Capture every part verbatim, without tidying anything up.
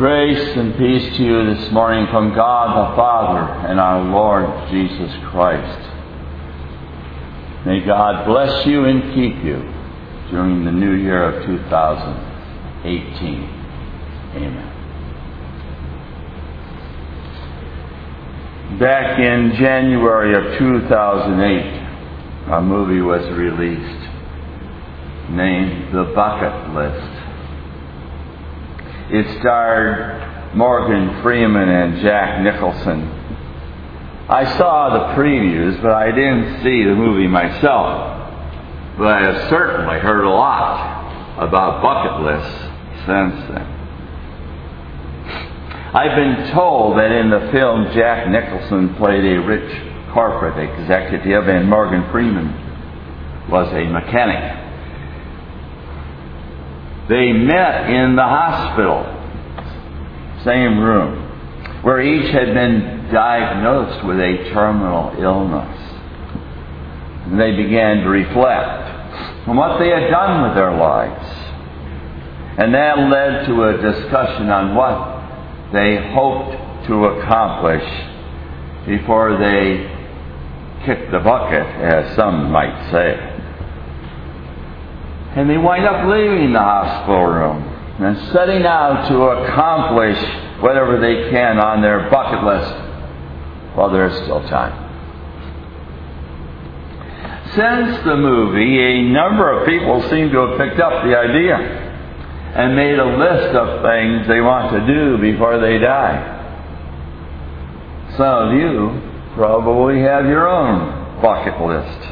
Grace and peace to you this morning from God the Father and our Lord Jesus Christ. May God bless you and keep you during the new year of two thousand eighteen. Amen. Back in January of two thousand eight, a movie was released named The Bucket List. It starred Morgan Freeman and Jack Nicholson. I saw the previews, but I didn't see the movie myself. But I have certainly heard a lot about bucket lists since then. I've been told that in the film Jack Nicholson played a rich corporate executive and Morgan Freeman was a mechanic. They met in the hospital, same room, where each had been diagnosed with a terminal illness. And they began to reflect on what they had done with their lives. And that led to a discussion on what they hoped to accomplish before they kicked the bucket, as some might say. And they wind up leaving the hospital room and setting out to accomplish whatever they can on their bucket list while there's still time. Since the movie, a number of people seem to have picked up the idea and made a list of things they want to do before they die. Some of you probably have your own bucket list.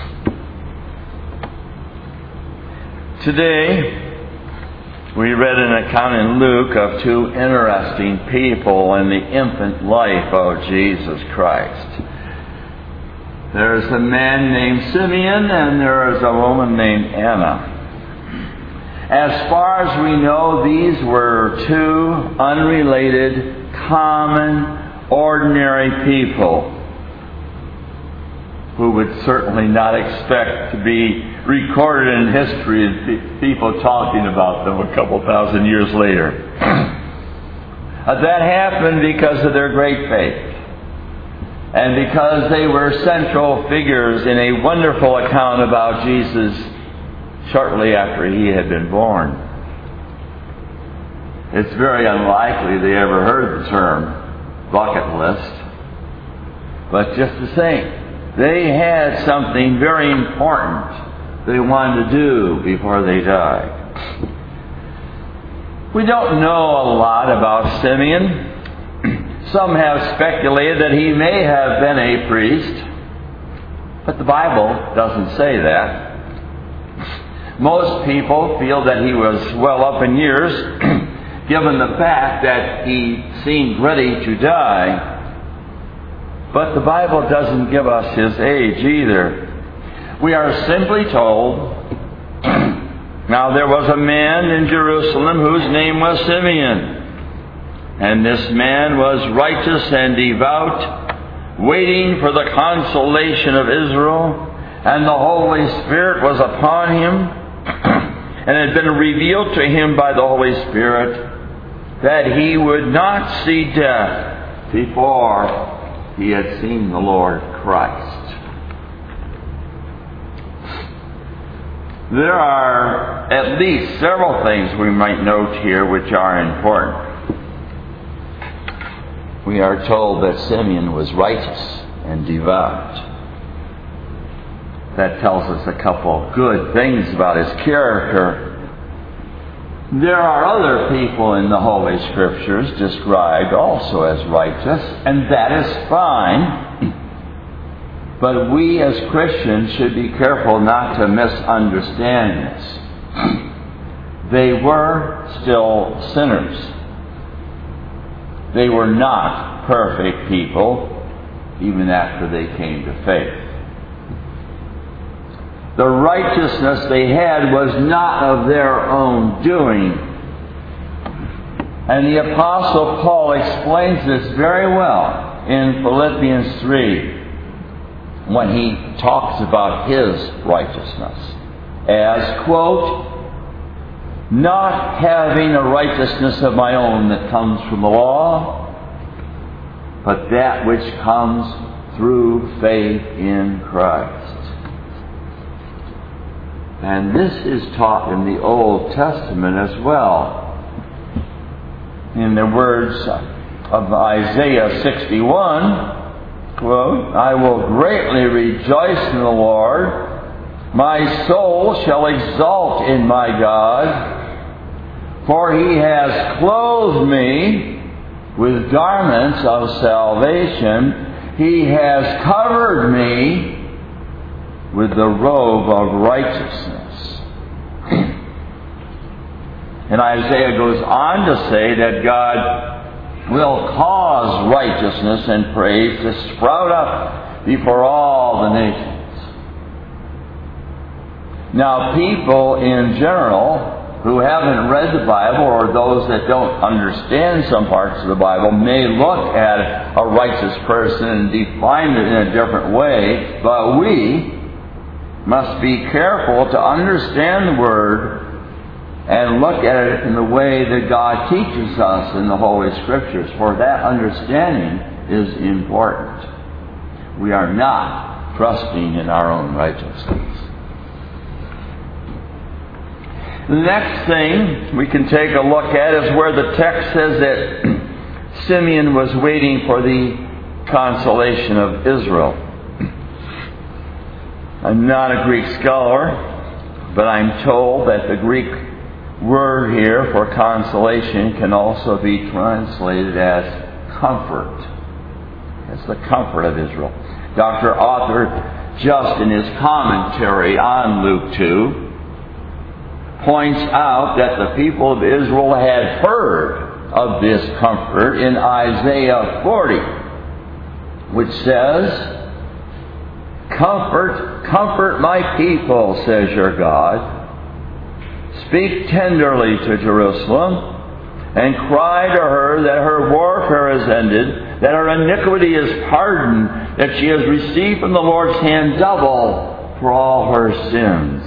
Today, we read an account in Luke of two interesting people in the infant life of Jesus Christ. There's a man named Simeon and there is a woman named Anna. As far as we know, these were two unrelated, common, ordinary people who would certainly not expect to be recorded in history and pe- people talking about them a couple thousand years later. uh, that happened because of their great faith and because they were central figures in a wonderful account about Jesus shortly after he had been born. It's very unlikely they ever heard the term bucket list, but just the same, they had something very important they wanted to do before they died. We don't know a lot about Simeon. Some have speculated that he may have been a priest, but the Bible doesn't say that. Most people feel that he was well up in years, given the fact that he seemed ready to die. But the Bible doesn't give us his age either. We are simply told, now there was a man in Jerusalem whose name was Simeon. And this man was righteous and devout, waiting for the consolation of Israel. And the Holy Spirit was upon him, and had been revealed to him by the Holy Spirit that he would not see death before he had seen the Lord Christ. There are at least several things we might note here which are important. We are told that Simeon was righteous and devout. That tells us a couple good things about his character. There are other people in the Holy Scriptures described also as righteous, and that is fine. But we as Christians should be careful not to misunderstand this. They were still sinners. They were not perfect people, even after they came to faith. The righteousness they had was not of their own doing. And the Apostle Paul explains this very well in Philippians three when he talks about his righteousness as, quote, not having a righteousness of my own that comes from the law, but that which comes through faith in Christ. And this is taught in the Old Testament as well. In the words of Isaiah sixty-one, quote, I will greatly rejoice in the Lord. My soul shall exult in my God. For he has clothed me with garments of salvation. He has covered me with the robe of righteousness. And Isaiah goes on to say that God will cause righteousness and praise to sprout up before all the nations. Now, people in general who haven't read the Bible, or those that don't understand some parts of the Bible, may look at a righteous person and define it in a different way, but we must be careful to understand the Word and look at it in the way that God teaches us in the Holy Scriptures, for that understanding is important. We are not trusting in our own righteousness. The next thing we can take a look at is where the text says that Simeon was waiting for the consolation of Israel. I'm not a Greek scholar, but I'm told that the Greek word here for consolation can also be translated as comfort. It's the comfort of Israel. Doctor Arthur, just in his commentary on Luke two, points out that the people of Israel had heard of this comfort in Isaiah forty, which says, Comfort, comfort my people, says your God. Speak tenderly to Jerusalem, and cry to her that her warfare is ended, that her iniquity is pardoned, that she has received from the Lord's hand double for all her sins.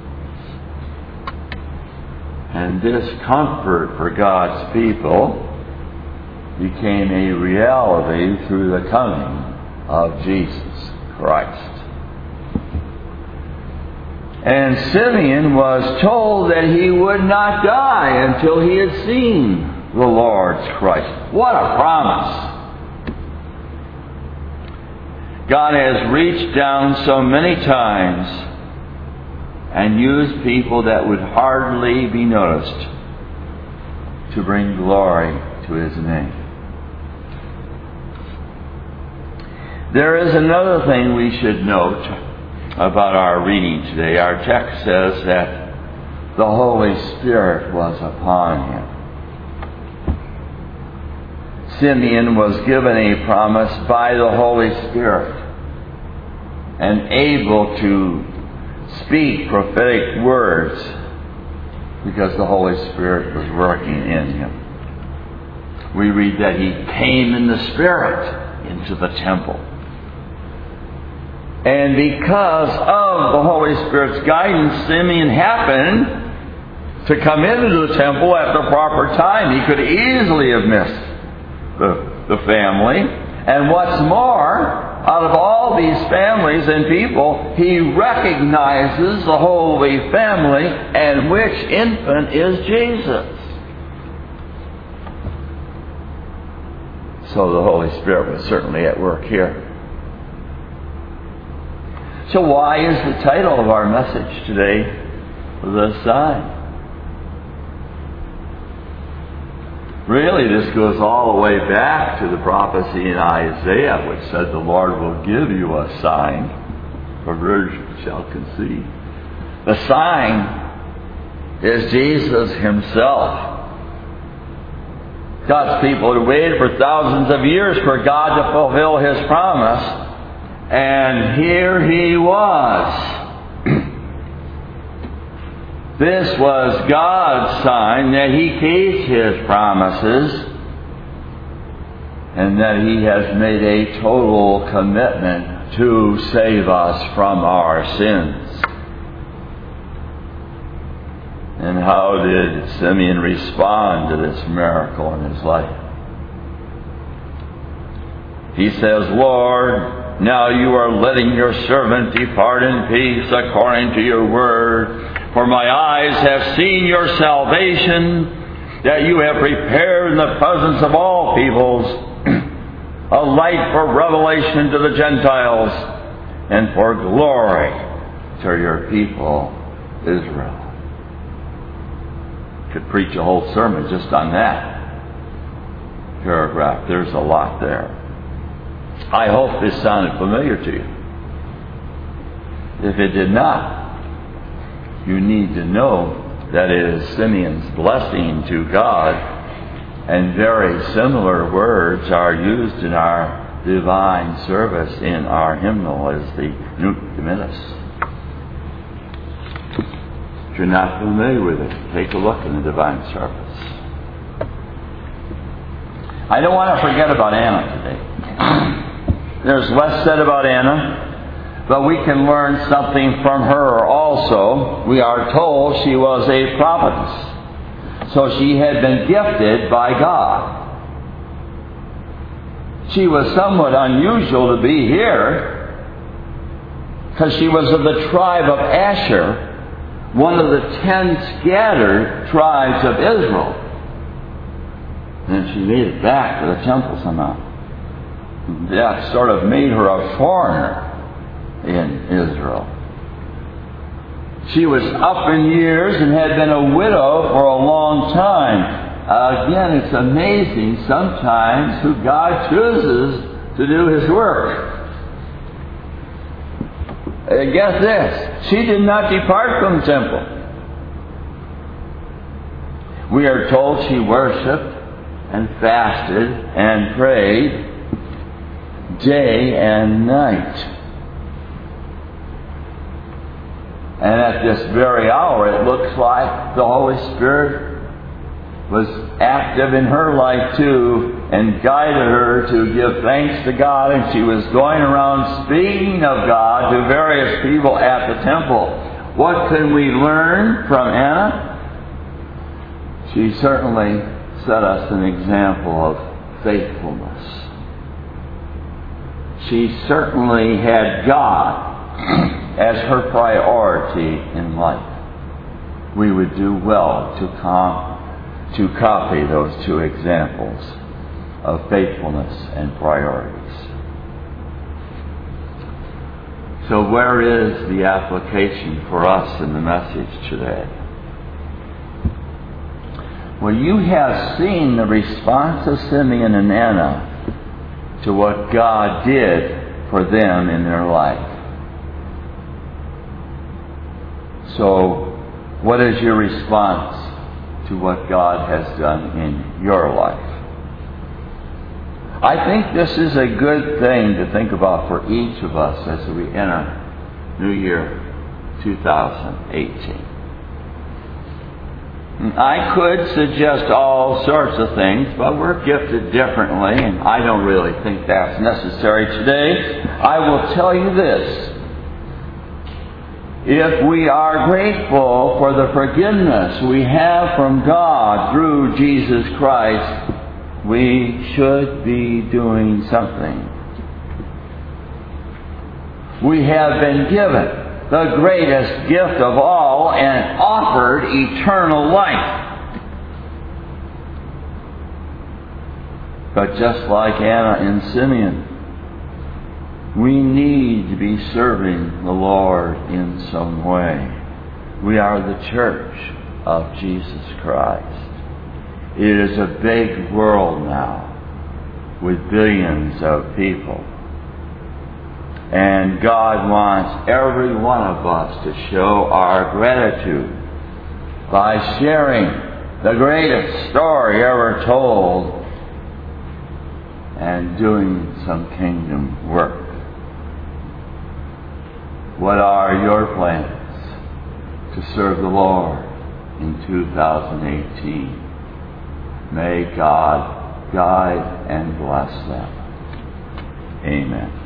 And this comfort for God's people became a reality through the coming of Jesus Christ. And Simeon was told that he would not die until he had seen the Lord's Christ. What a promise! God has reached down so many times and used people that would hardly be noticed to bring glory to His name. There is another thing we should note about our reading today. Our text says that the Holy Spirit was upon him. Simeon was given a promise by the Holy Spirit and able to speak prophetic words because the Holy Spirit was working in him. We read that he came in the Spirit into the temple. And because of the Holy Spirit's guidance, Simeon happened to come into the temple at the proper time. He could easily have missed the, the family. And what's more, out of all these families and people, he recognizes the Holy Family, and which infant is Jesus. So the Holy Spirit was certainly at work here. So why is the title of our message today The Sign? Really, this goes all the way back to the prophecy in Isaiah, which said the Lord will give you a sign, a virgin shall conceive. The sign is Jesus Himself. God's people had waited for thousands of years for God to fulfill His promise, and here He was. This was God's sign that He keeps His promises and that He has made a total commitment to save us from our sins. And how did Simeon respond to this miracle in his life? He says, Lord, now you are letting your servant depart in peace according to your word. For my eyes have seen your salvation, that you have prepared in the presence of all peoples a light for revelation to the Gentiles and for glory to your people, Israel. Could preach a whole sermon just on that paragraph. There's a lot there. I hope this sounded familiar to you. If it did not, you need to know that it is Simeon's blessing to God, and very similar words are used in our divine service in our hymnal as the Nunc Dimittis. If you're not familiar with it, take a look in the divine service. I don't want to forget about Anna today. There's less said about Anna, but we can learn something from her also. We are told she was a prophetess. So she had been gifted by God. She was somewhat unusual to be here because she was of the tribe of Asher, one of the ten scattered tribes of Israel. And she made it back to the temple somehow. That sort of made her a foreigner in Israel. She was up in years and had been a widow for a long time. Uh, again, it's amazing sometimes who God chooses to do His work. Uh, get this. She did not depart from the temple. We are told she worshipped and fasted and prayed day and night. And at this very hour, it looks like the Holy Spirit was active in her life too, and guided her to give thanks to God, and she was going around speaking of God to various people at the temple. What can we learn from Anna? She certainly set us an example of faithfulness. She certainly had God as her priority in life. We would do well to com- to copy those two examples of faithfulness and priorities. So where is the application for us in the message today? Well, you have seen the response of Simeon and Anna to what God did for them in their life. So, what is your response to what God has done in your life? I think this is a good thing to think about for each of us as we enter New Year two thousand eighteen. I could suggest all sorts of things, but we're gifted differently, and I don't really think that's necessary today. I will tell you this. If we are grateful for the forgiveness we have from God through Jesus Christ, we should be doing something. We have been given the greatest gift of all and offered eternal life. But just like Anna and Simeon, we need to be serving the Lord in some way. We are the church of Jesus Christ. It is a big world now with billions of people. And God wants every one of us to show our gratitude by sharing the greatest story ever told and doing some kingdom work. What are your plans to serve the Lord in two thousand eighteen? May God guide and bless them. Amen.